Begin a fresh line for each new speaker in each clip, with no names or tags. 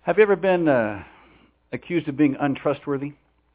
Have you ever been accused of being untrustworthy?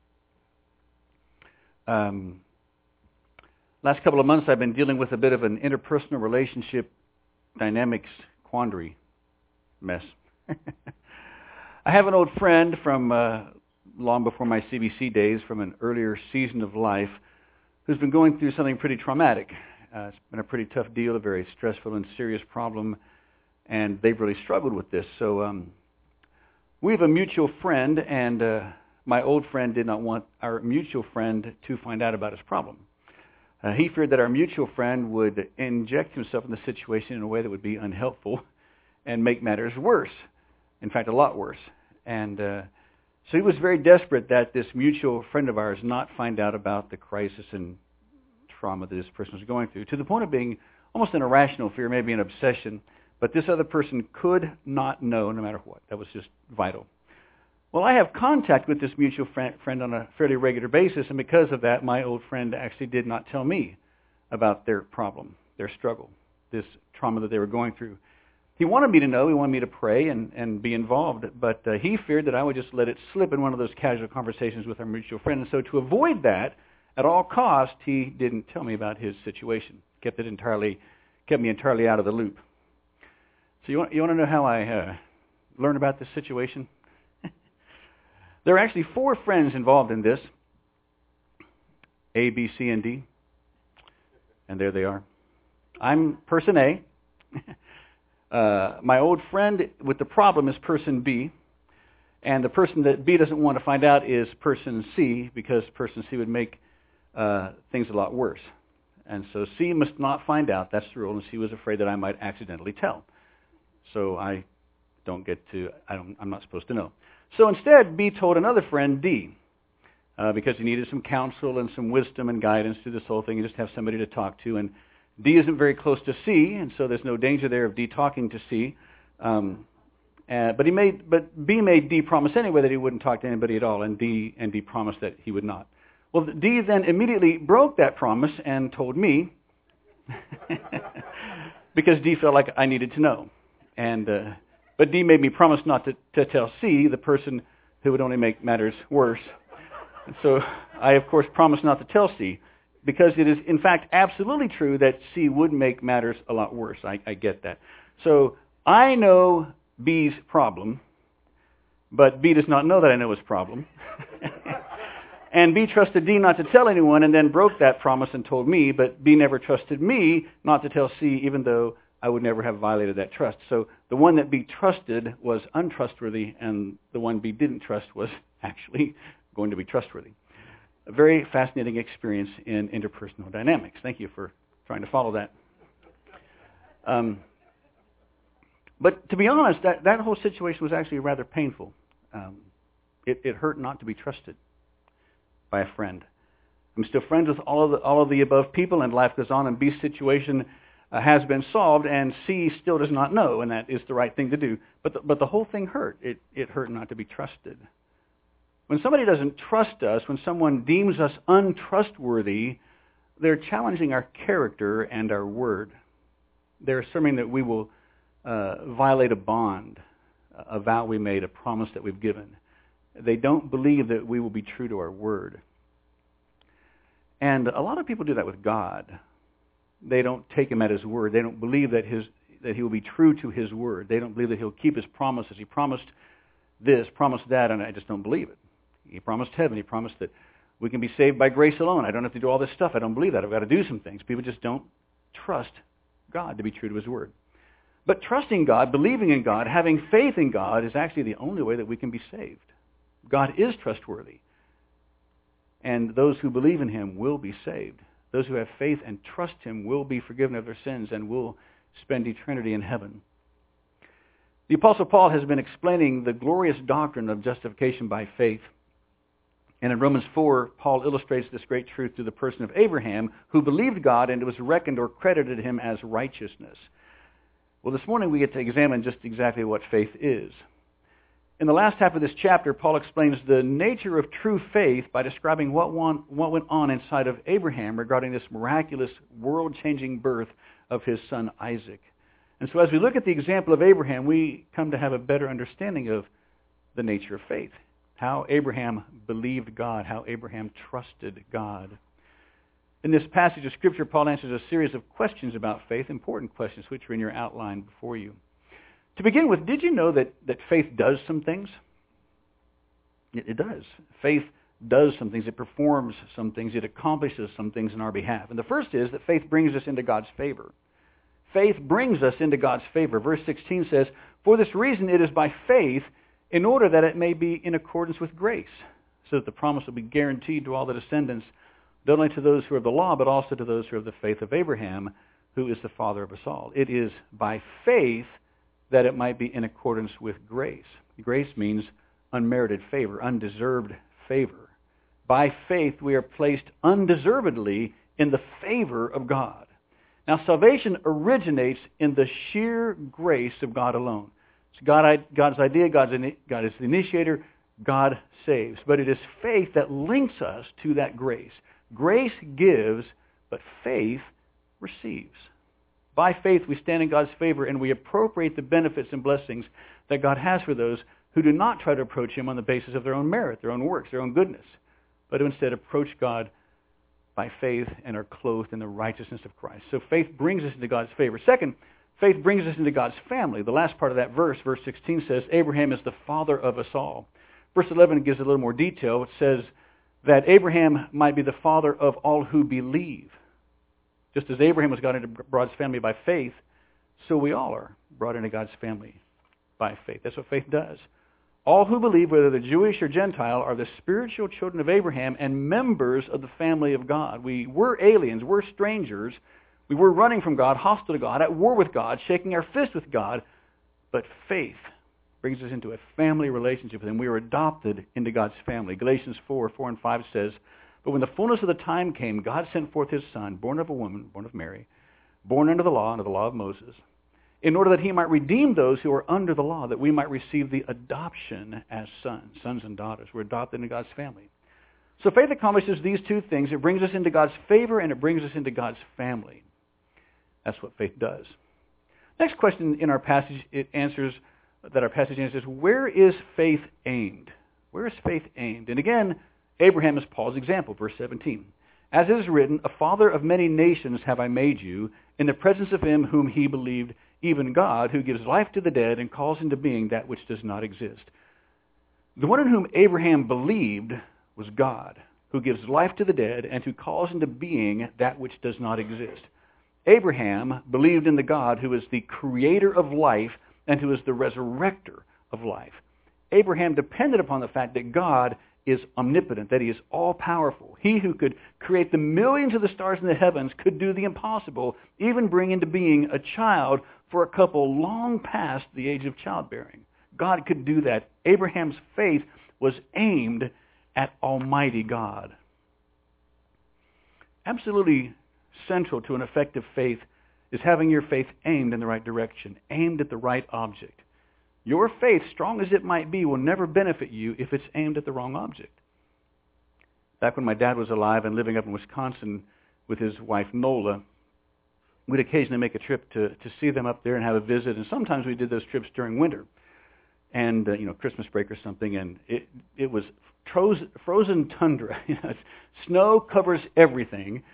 Last couple of months I've been dealing with a bit of an interpersonal relationship dynamics quandary mess. I have an old friend from long before my CBC days, from an earlier season of life, who's been going through something pretty traumatic. It's been a pretty tough deal, a very stressful and serious problem, and they've really struggled with this. So we have a mutual friend, and my old friend did not want our mutual friend to find out about his problem. He feared that our mutual friend would inject himself in the situation in a way that would be unhelpful and make matters worse. In fact, a lot worse. And so he was very desperate that this mutual friend of ours not find out about the crisis and trauma that this person was going through, to the point of being almost an irrational fear, maybe an obsession. But this other person could not know, no matter what. That was just vital. Well, I have contact with this mutual friend on a fairly regular basis, and because of that, my old friend actually did not tell me about their problem, their struggle, this trauma that they were going through. He wanted me to know, he wanted me to pray and be involved, but he feared that I would just let it slip in one of those casual conversations with our mutual friend. And so to avoid that, at all costs, he didn't tell me about his situation, kept me entirely out of the loop. So you want to know how I learned about this situation? There are actually 4 friends involved in this. A, B, C, and D. And there they are. I'm person A. My old friend with the problem is person B. And the person that B doesn't want to find out is person C, because person C would make things a lot worse. And so C must not find out. That's the rule. And C was afraid that I might accidentally tell. So I'm not supposed to know. So instead, B told another friend, D, because he needed some counsel and some wisdom and guidance through this whole thing. He just have somebody to talk to. And D isn't very close to C, and so there's no danger there of D talking to C. But B made D promise anyway that he wouldn't talk to anybody at all, and D promised that he would not. Well, D then immediately broke that promise and told me, because D felt like I needed to know. But D made me promise not to tell C, the person who would only make matters worse. And so I, of course, promised not to tell C, because it is, in fact, absolutely true that C would make matters a lot worse. I get that. So I know B's problem, but B does not know that I know his problem. And B trusted D not to tell anyone, and then broke that promise and told me, but B never trusted me not to tell C, even though I would never have violated that trust. So the one that B trusted was untrustworthy, and the one B didn't trust was actually going to be trustworthy. A very fascinating experience in interpersonal dynamics. Thank you for trying to follow that. But to be honest, that whole situation was actually rather painful. It hurt not to be trusted by a friend. I'm still friends with all of the above people, and life goes on, and B's situation has been solved, and C still does not know, and that is the right thing to do. But the whole thing hurt. It hurt not to be trusted. When somebody doesn't trust us, when someone deems us untrustworthy, they're challenging our character and our word. They're assuming that we will violate a bond, a vow we made, a promise that we've given. They don't believe that we will be true to our word. And a lot of people do that with God. They don't take him at his word. They don't believe that he will be true to his word. They don't believe that he'll keep his promises. He promised this, promised that, and I just don't believe it. He promised heaven. He promised that we can be saved by grace alone. I don't have to do all this stuff. I don't believe that. I've got to do some things. People just don't trust God to be true to his word. But trusting God, believing in God, having faith in God is actually the only way that we can be saved. God is trustworthy. And those who believe in him will be saved. Those who have faith and trust him will be forgiven of their sins and will spend eternity in heaven. The Apostle Paul has been explaining the glorious doctrine of justification by faith. And in Romans 4, Paul illustrates this great truth through the person of Abraham, who believed God and it was reckoned or credited him as righteousness. Well, this morning we get to examine just exactly what faith is. In the last half of this chapter, Paul explains the nature of true faith by describing what went on inside of Abraham regarding this miraculous, world-changing birth of his son Isaac. And so as we look at the example of Abraham, we come to have a better understanding of the nature of faith. How Abraham believed God, how Abraham trusted God. In this passage of Scripture, Paul answers a series of questions about faith, important questions, which are in your outline before you. To begin with, did you know that faith does some things? It does. Faith does some things. It performs some things. It accomplishes some things in our behalf. And the first is that faith brings us into God's favor. Faith brings us into God's favor. Verse 16 says, "For this reason it is by faith, in order that it may be in accordance with grace, so that the promise will be guaranteed to all the descendants, not only to those who are of the law, but also to those who are of the faith of Abraham, who is the father of us all." It is by faith that it might be in accordance with grace. Grace means unmerited favor, undeserved favor. By faith we are placed undeservedly in the favor of God. Now, salvation originates in the sheer grace of God alone. It's God's idea. God is the initiator. God saves. But it is faith that links us to that grace. Grace gives, but faith receives. By faith, we stand in God's favor and we appropriate the benefits and blessings that God has for those who do not try to approach Him on the basis of their own merit, their own works, their own goodness, but who instead approach God by faith and are clothed in the righteousness of Christ. So faith brings us into God's favor. Second, faith brings us into God's family. The last part of that verse, verse 16 says, Abraham is the father of us all. Verse 11 gives a little more detail. It says that Abraham might be the father of all who believe. Just as Abraham was brought into God's family by faith, so we all are brought into God's family by faith. That's what faith does. All who believe, whether they're Jewish or Gentile, are the spiritual children of Abraham and members of the family of God. We were aliens, we're strangers. We were running from God, hostile to God, at war with God, shaking our fist with God. But faith brings us into a family relationship with Him. We are adopted into God's family. Galatians 4:4-5 says, "But when the fullness of the time came, God sent forth His Son, born of a woman, born of Mary, born under the law of Moses, in order that He might redeem those who are under the law, that we might receive the adoption as sons and daughters." We're adopted into God's family. So faith accomplishes these two things. It brings us into God's favor and it brings us into God's family. That's what faith does. Next question in our passage, our passage answers, where is faith aimed? Where is faith aimed? And again, Abraham is Paul's example, verse 17. "As it is written, a father of many nations have I made you, in the presence of Him whom he believed, even God, who gives life to the dead and calls into being that which does not exist." The one in whom Abraham believed was God, who gives life to the dead and who calls into being that which does not exist. Abraham believed in the God who is the creator of life and who is the resurrector of life. Abraham depended upon the fact that God is omnipotent, that He is all-powerful. He who could create the millions of the stars in the heavens could do the impossible, even bring into being a child for a couple long past the age of childbearing. God could do that. Abraham's faith was aimed at Almighty God. Absolutely central to an effective faith is having your faith aimed in the right direction, aimed at the right object. Your faith, strong as it might be, will never benefit you if it's aimed at the wrong object. Back when my dad was alive and living up in Wisconsin with his wife Nola, we'd occasionally make a trip to see them up there and have a visit, and sometimes we did those trips during winter and Christmas break or something, and it was frozen tundra. Snow covers everything.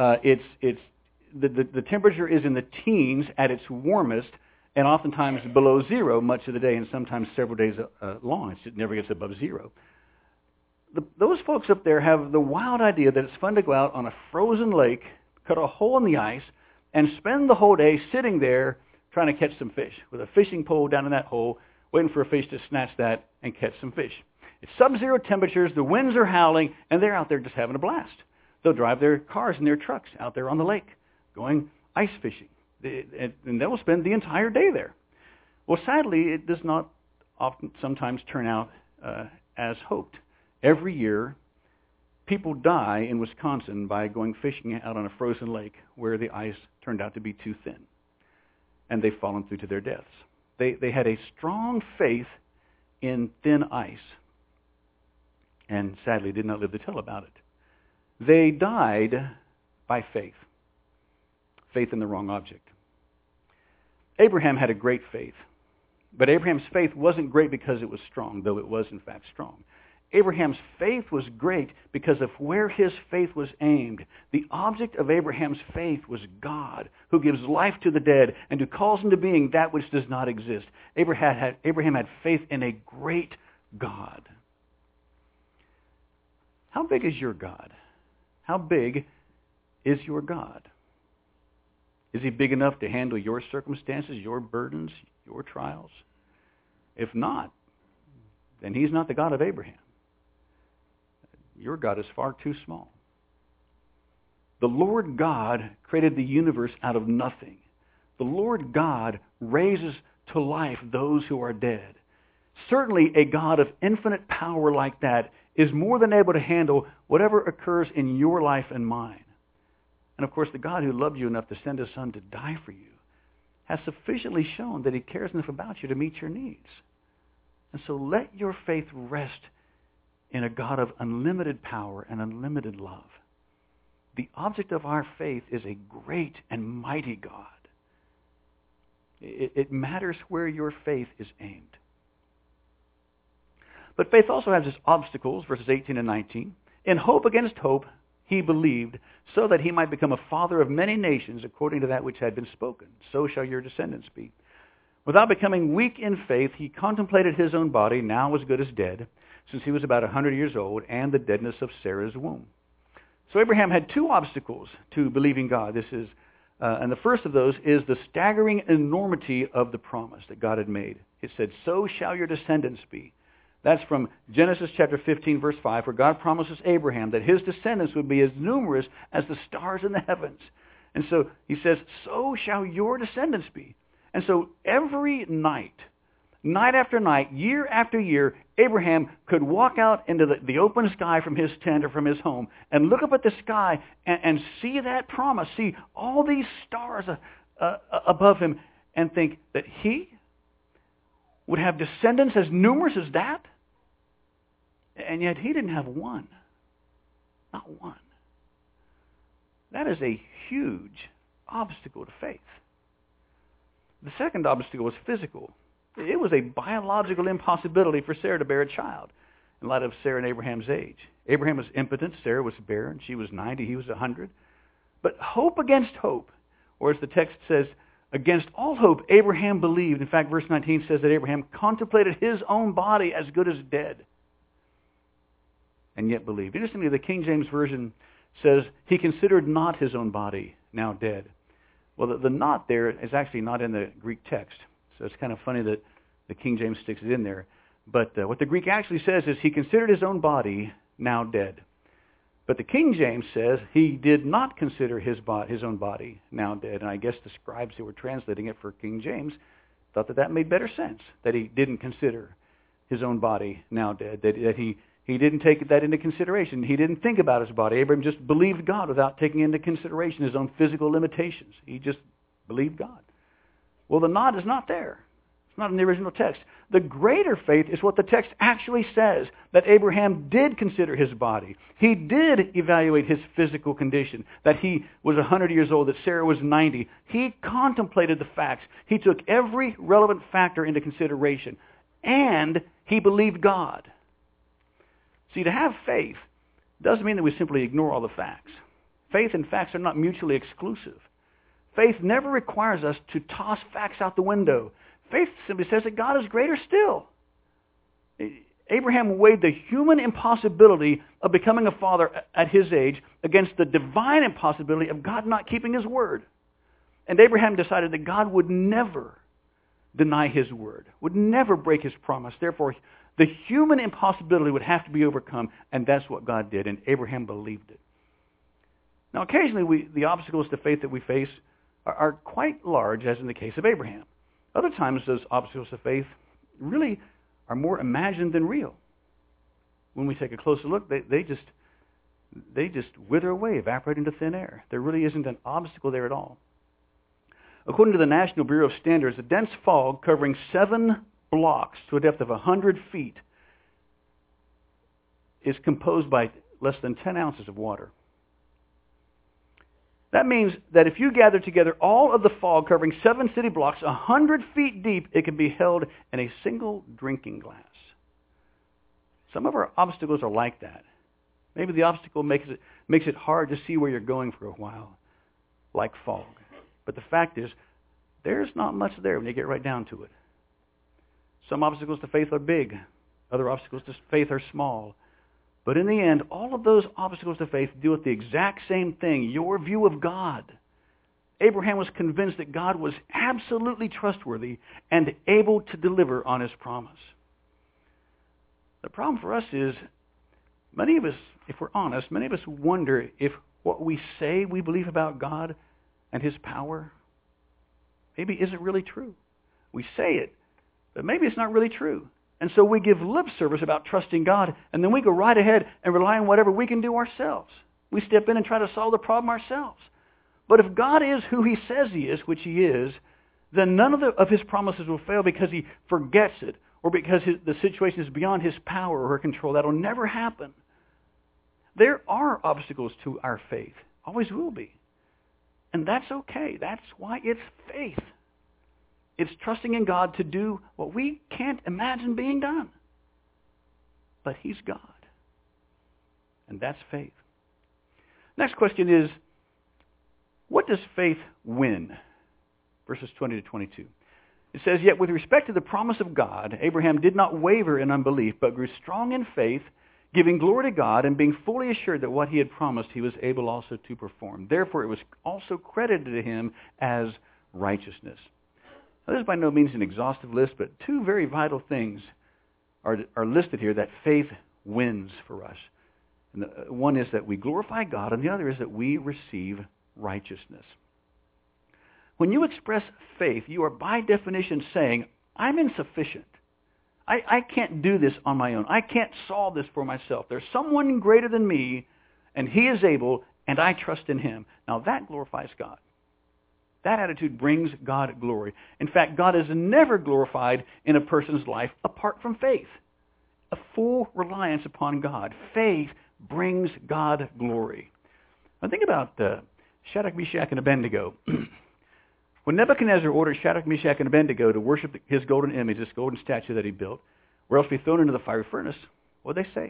The temperature is in the teens at its warmest, and oftentimes below zero much of the day, and sometimes several days long. It never gets above zero. Those folks up there have the wild idea that it's fun to go out on a frozen lake, cut a hole in the ice, and spend the whole day sitting there trying to catch some fish with a fishing pole down in that hole, waiting for a fish to snatch that and catch some fish. It's sub-zero temperatures, the winds are howling, and they're out there just having a blast. They'll drive their cars and their trucks out there on the lake, going ice fishing. And they will spend the entire day there. Well, sadly, it does not sometimes turn out as hoped. Every year, people die in Wisconsin by going fishing out on a frozen lake where the ice turned out to be too thin, and they've fallen through to their deaths. They had a strong faith in thin ice, and sadly did not live to tell about it. They died by faith in the wrong object. Abraham had a great faith. But Abraham's faith wasn't great because it was strong, though it was in fact strong. Abraham's faith was great because of where his faith was aimed. The object of Abraham's faith was God, who gives life to the dead and who calls into being that which does not exist. Abraham had faith in a great God. How big is your God? How big is your God? Is he big enough to handle your circumstances, your burdens, your trials? If not, then he's not the God of Abraham. Your God is far too small. The Lord God created the universe out of nothing. The Lord God raises to life those who are dead. Certainly a God of infinite power like that is more than able to handle whatever occurs in your life and mine. And of course, the God who loved you enough to send his Son to die for you has sufficiently shown that he cares enough about you to meet your needs. And so let your faith rest in a God of unlimited power and unlimited love. The object of our faith is a great and mighty God. It matters where your faith is aimed. But faith also has its obstacles, verses 18 and 19. In hope against hope, he believed, so that he might become a father of many nations, according to that which had been spoken. So shall your descendants be. Without becoming weak in faith, he contemplated his own body, now as good as dead, since he was about 100 years old, and the deadness of Sarah's womb. So Abraham had two obstacles to believing God. And the first of those is the staggering enormity of the promise that God had made. It said, so shall your descendants be. That's from Genesis chapter 15, verse 5, where God promises Abraham that his descendants would be as numerous as the stars in the heavens. And so he says, so shall your descendants be. And so every night after night, year after year, Abraham could walk out into the open sky from his tent or from his home and look up at the sky and see that promise, see all these stars above him, and think that he would have descendants as numerous as that? And yet he didn't have one. Not one. That is a huge obstacle to faith. The second obstacle was physical. It was a biological impossibility for Sarah to bear a child in light of Sarah and Abraham's age. Abraham was impotent. Sarah was barren. She was 90. He was 100. But hope against hope, or as the text says, against all hope, Abraham believed. In fact, verse 19 says that Abraham contemplated his own body as good as dead, and yet believed. Interestingly, the King James Version says he considered not his own body now dead. Well, the not there is actually not in the Greek text. So it's kind of funny that the King James sticks it in there. But what the Greek actually says is he considered his own body now dead. But the King James says he did not consider his own body now dead. And I guess the scribes who were translating it for King James thought that made better sense, that he didn't consider his own body now dead, that he didn't take that into consideration. He didn't think about his body. Abraham just believed God without taking into consideration his own physical limitations. He just believed God. Well, the not is not there. It's not in the original text. The greater faith is what the text actually says, that Abraham did consider his body. He did evaluate his physical condition, that he was 100 years old, that Sarah was 90. He contemplated the facts. He took every relevant factor into consideration, and he believed God. See, to have faith doesn't mean that we simply ignore all the facts. Faith and facts are not mutually exclusive. Faith never requires us to toss facts out the window. Faith simply says that God is greater still. Abraham weighed the human impossibility of becoming a father at his age against the divine impossibility of God not keeping his word. And Abraham decided that God would never deny his word, would never break his promise. Therefore, the human impossibility would have to be overcome, and that's what God did, and Abraham believed it. Now, occasionally, the obstacles to faith that we face are quite large, as in the case of Abraham. Other times, those obstacles to faith really are more imagined than real. When we take a closer look, they just wither away, evaporate into thin air. There really isn't an obstacle there at all. According to the National Bureau of Standards, a dense fog covering 7 blocks to a depth of 100 feet is composed by less than 10 ounces of water. That means that if you gather together all of the fog covering 7 city blocks 100 feet deep, it can be held in a single drinking glass. Some of our obstacles are like that. Maybe the obstacle makes it hard to see where you're going for a while, like fog. But the fact is, there's not much there when you get right down to it. Some obstacles to faith are big. Other obstacles to faith are small. But in the end, all of those obstacles to faith deal with the exact same thing, your view of God. Abraham was convinced that God was absolutely trustworthy and able to deliver on his promise. The problem for us is, many of us, if we're honest, many of us wonder if what we say we believe about God and his power maybe isn't really true. We say it, but maybe it's not really true. And so we give lip service about trusting God, and then we go right ahead and rely on whatever we can do ourselves. We step in and try to solve the problem ourselves. But if God is who he says he is, which he is, then none of his promises will fail because he forgets it or because the situation is beyond his power or control. That will never happen. There are obstacles to our faith. Always will be. And that's okay. That's why it's faith. It's trusting in God to do what we can't imagine being done. But he's God. And that's faith. Next question is, what does faith win? Verses 20 to 22. It says, "Yet with respect to the promise of God, Abraham did not waver in unbelief, but grew strong in faith, giving glory to God and being fully assured that what he had promised he was able also to perform. Therefore it was also credited to him as righteousness." Now, this is by no means an exhaustive list, but two very vital things are listed here that faith wins for us. And one is that we glorify God, and the other is that we receive righteousness. When you express faith, you are by definition saying, I'm insufficient. I can't do this on my own. I can't solve this for myself. There's someone greater than me, and he is able, and I trust in him. Now that glorifies God. That attitude brings God glory. In fact, God is never glorified in a person's life apart from faith. A full reliance upon God. Faith brings God glory. Now think about Shadrach, Meshach, and Abednego. When Nebuchadnezzar ordered Shadrach, Meshach, and Abednego to worship his golden image, this golden statue that he built, or else be thrown into the fiery furnace, what did they say?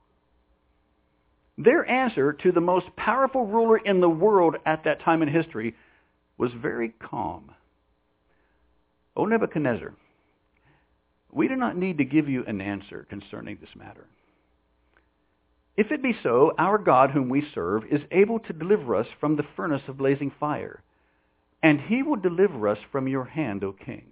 Their answer to the most powerful ruler in the world at that time in history was very calm. "O Nebuchadnezzar, we do not need to give you an answer concerning this matter. If it be so, our God whom we serve is able to deliver us from the furnace of blazing fire, and he will deliver us from your hand, O king.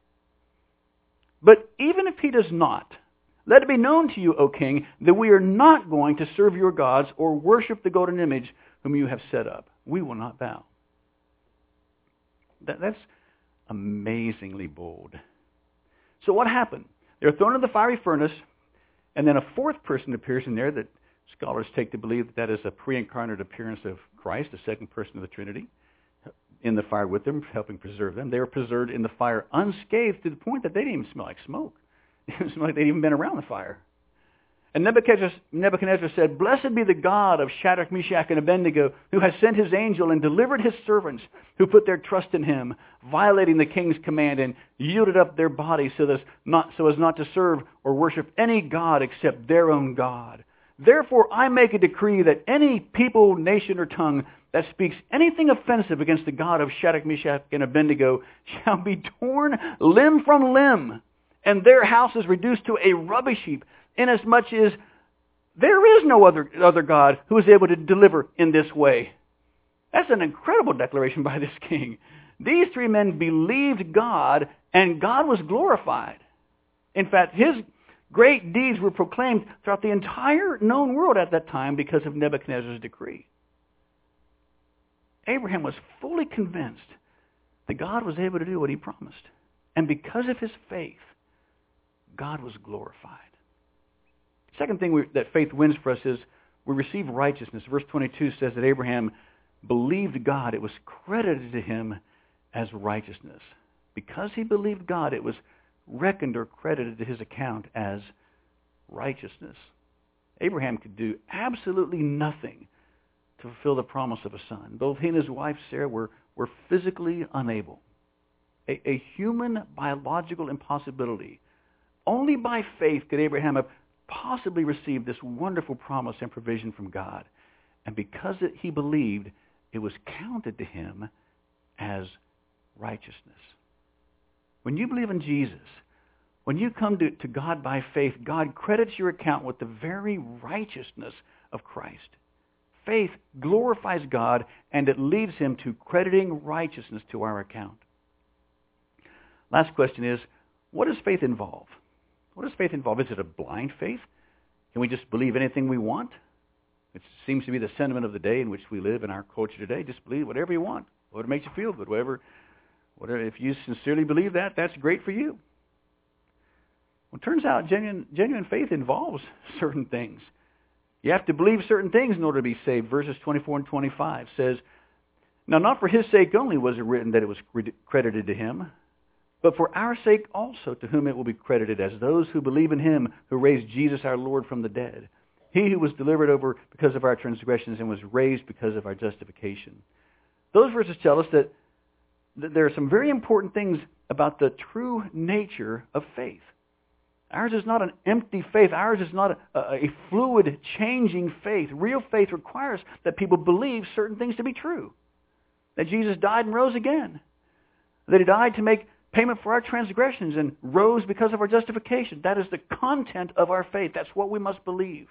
But even if he does not, let it be known to you, O king, that we are not going to serve your gods or worship the golden image whom you have set up. We will not bow." That's amazingly bold. So what happened? They're thrown in the fiery furnace, and then a fourth person appears in there that scholars take to believe that is a pre-incarnate appearance of Christ, the second person of the Trinity, in the fire with them, helping preserve them. They were preserved in the fire unscathed to the point that they didn't even smell like smoke. It didn't smell like they'd even been around the fire. And Nebuchadnezzar said, "Blessed be the God of Shadrach, Meshach, and Abednego, who has sent his angel and delivered his servants who put their trust in him, violating the king's command and yielded up their bodies so as not to serve or worship any god except their own God. Therefore I make a decree that any people, nation, or tongue that speaks anything offensive against the God of Shadrach, Meshach, and Abednego shall be torn limb from limb, and their house is reduced to a rubbish heap, inasmuch as there is no other God who is able to deliver in this way." That's an incredible declaration by this king. These three men believed God, and God was glorified. In fact, his great deeds were proclaimed throughout the entire known world at that time because of Nebuchadnezzar's decree. Abraham was fully convinced that God was able to do what he promised. And because of his faith, God was glorified. Second thing that faith wins for us is we receive righteousness. Verse 22 says that Abraham believed God. It was credited to him as righteousness. Because he believed God, it was reckoned or credited to his account as righteousness. Abraham could do absolutely nothing to fulfill the promise of a son. Both he and his wife, Sarah, were physically unable. A human biological impossibility. Only by faith could Abraham have possibly received this wonderful promise and provision from God. And because he believed, it was counted to him as righteousness. When you believe in Jesus, when you come to God by faith, God credits your account with the very righteousness of Christ. Faith glorifies God, and it leads him to crediting righteousness to our account. Last question is, what does faith involve? What does faith involve? Is it a blind faith? Can we just believe anything we want? It seems to be the sentiment of the day in which we live in our culture today. Just believe whatever you want, whatever makes you feel good, whatever. If you sincerely believe that, that's great for you. Well, it turns out genuine faith involves certain things. You have to believe certain things in order to be saved. Verses 24 and 25 says, "Now not for his sake only was it written that it was credited to him, but for our sake also, to whom it will be credited as those who believe in him who raised Jesus our Lord from the dead. He who was delivered over because of our transgressions and was raised because of our justification." Those verses tell us that there are some very important things about the true nature of faith. Ours is not an empty faith. Ours is not a fluid, changing faith. Real faith requires that people believe certain things to be true. That Jesus died and rose again. That he died to make payment for our transgressions and rose because of our justification. That is the content of our faith. That's what we must believe.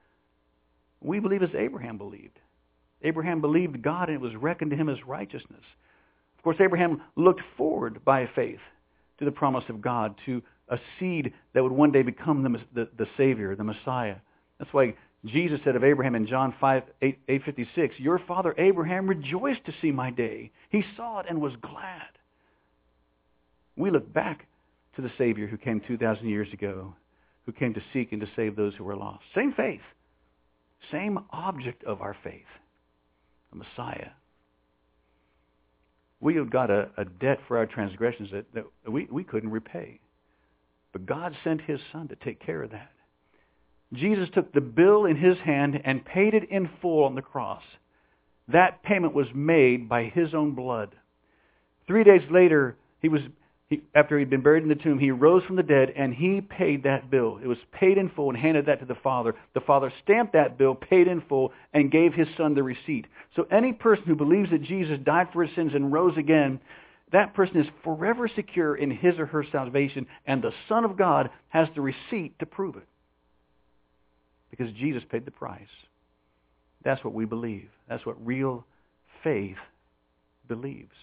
We believe as Abraham believed. Abraham believed God, and it was reckoned to him as righteousness. Of course, Abraham looked forward by faith to the promise of God, to a seed that would one day become the Savior, the Messiah. That's why Jesus said of Abraham in John 8:56, "Your father Abraham rejoiced to see my day. He saw it and was glad." We look back to the Savior who came 2,000 years ago, who came to seek and to save those who were lost. Same faith. Same object of our faith. The Messiah. We have got a debt for our transgressions that we couldn't repay. But God sent his Son to take care of that. Jesus took the bill in his hand and paid it in full on the cross. That payment was made by his own blood. 3 days later, after he'd been buried in the tomb, he rose from the dead and he paid that bill. It was paid in full and handed that to the Father. The Father stamped that bill, paid in full, and gave his Son the receipt. So any person who believes that Jesus died for his sins and rose again, that person is forever secure in his or her salvation, and the Son of God has the receipt to prove it. Because Jesus paid the price. That's what we believe. That's what real faith believes.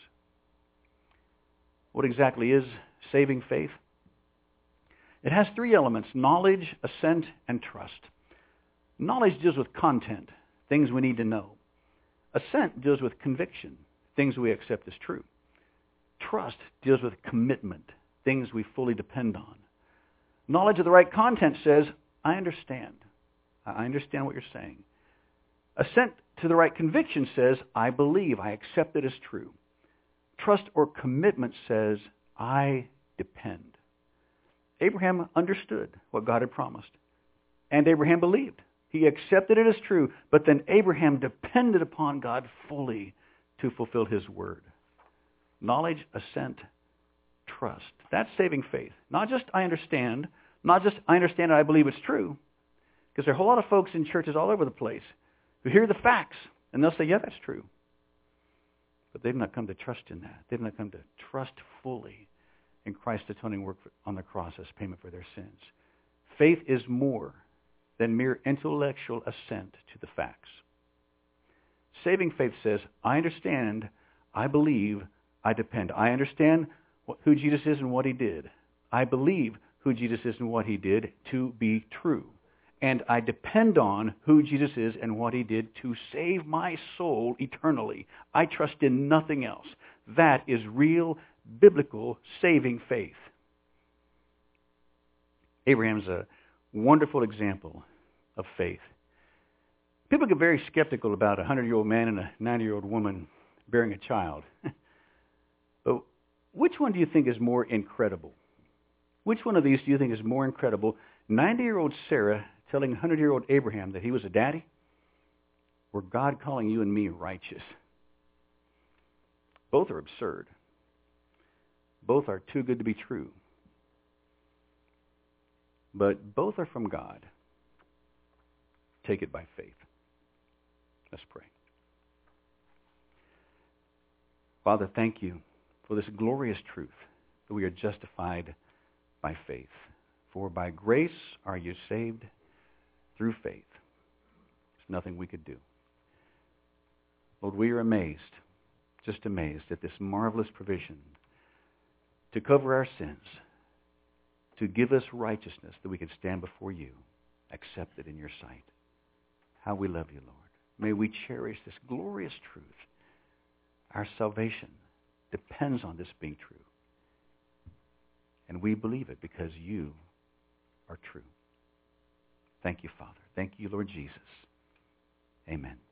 What exactly is saving faith? It has three elements: knowledge, assent, and trust. Knowledge deals with content, things we need to know. Assent deals with conviction, things we accept as true. Trust deals with commitment, things we fully depend on. Knowledge of the right content says, I understand. I understand what you're saying. Assent to the right conviction says, I believe, I accept it as true. Trust or commitment says, I depend. Abraham understood what God had promised, and Abraham believed. He accepted it as true, but then Abraham depended upon God fully to fulfill his word. Knowledge, assent, trust. That's saving faith. Not just I understand, not just I understand and I believe it's true, because there are a whole lot of folks in churches all over the place who hear the facts, and they'll say, yeah, that's true. But they've not come to trust in that. They've not come to trust fully in Christ's atoning work on the cross as payment for their sins. Faith is more than mere intellectual assent to the facts. Saving faith says, I understand, I believe, I depend. I understand who Jesus is and what he did. I believe who Jesus is and what he did to be true. And I depend on who Jesus is and what he did to save my soul eternally. I trust in nothing else. That is real, biblical, saving faith. Abraham's a wonderful example of faith. People get very skeptical about a 100-year-old man and a 90-year-old woman bearing a child. But which one do you think is more incredible? Which one of these do you think is more incredible? 90-year-old Sarah telling 100-year-old Abraham that he was a daddy? Or God calling you and me righteous? Both are absurd. Both are too good to be true. But both are from God. Take it by faith. Let's pray. Father, thank you for this glorious truth that we are justified by faith. For by grace are you saved through faith. There's nothing we could do. Lord, we are amazed, just amazed at this marvelous provision to cover our sins, to give us righteousness that we can stand before you, accepted in your sight. How we love you, Lord. May we cherish this glorious truth. Our salvation depends on this being true. And we believe it because you are true. Thank you, Father. Thank you, Lord Jesus. Amen.